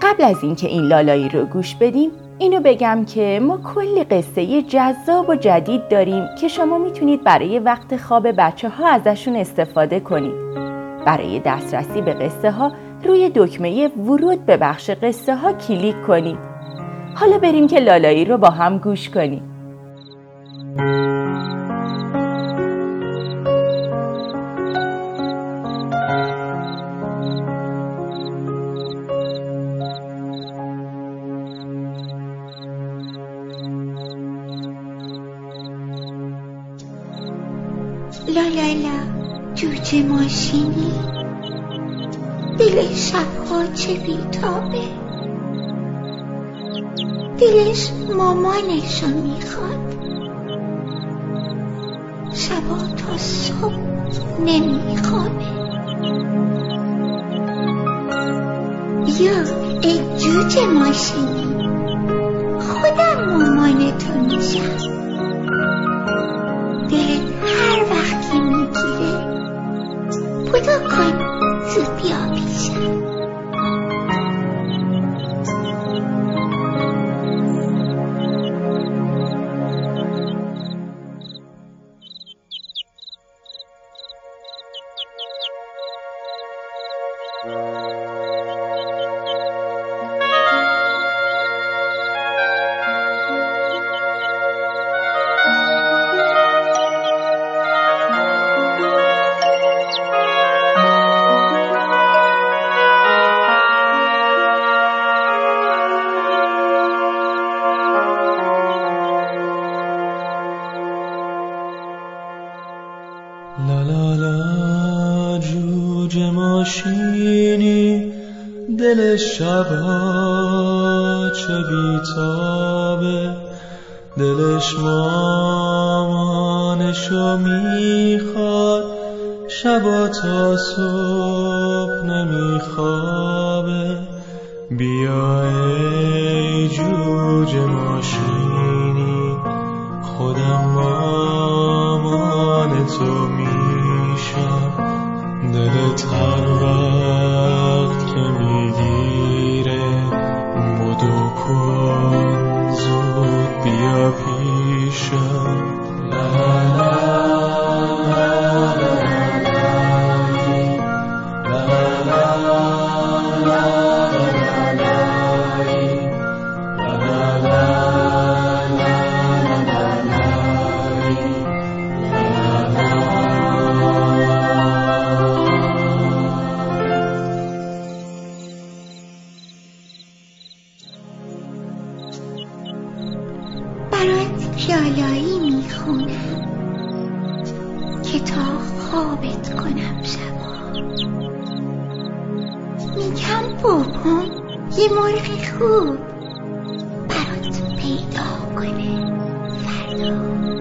قبل از اینکه این لالایی رو گوش بدیم اینو بگم که ما کلی قصه جذاب و جدید داریم که شما میتونید برای وقت خواب بچه‌ها ازشون استفاده کنید. برای دسترسی به قصه ها روی دکمه ورود به بخش قصه ها کلیک کنید. حالا بریم که لالایی رو با هم گوش کنیم. لالالا جوجه ماشینی، دل شبها چه بیتابه، دلش مامانشو میخواد، شبا تا صبح نمیخوابه. بیا ای جوجه ماشینی، خودم مامانتو میشم، دلت هر وقت که میگیره بودو کن زود بیا پیشم. لالالا جوجه ماشینی، دل شبا چه بیتابه، دلش مامانشو میخواد، شبا تا صبح نمیخوابه. بیا ای جوجه ماشینی، خودم مامان تو میشم، دلت هر وقت که میگیره بدو کن زود بیا پیشم. لا لا لا لا لالایی میخونم که تا خوابت کنم شبا، میگم بابام یه مرغ خوب برات پیدا کنه فردا.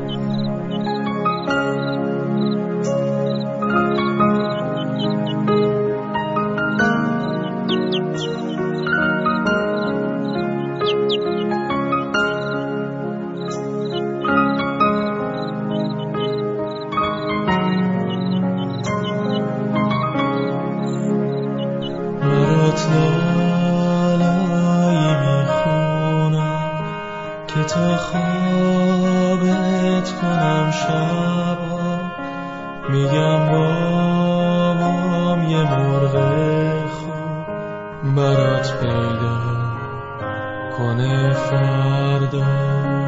لالایی میخونم که تا خوابت کنم شبا، میگم بابام یه مرغ خوب برات پیدا کنه فردا.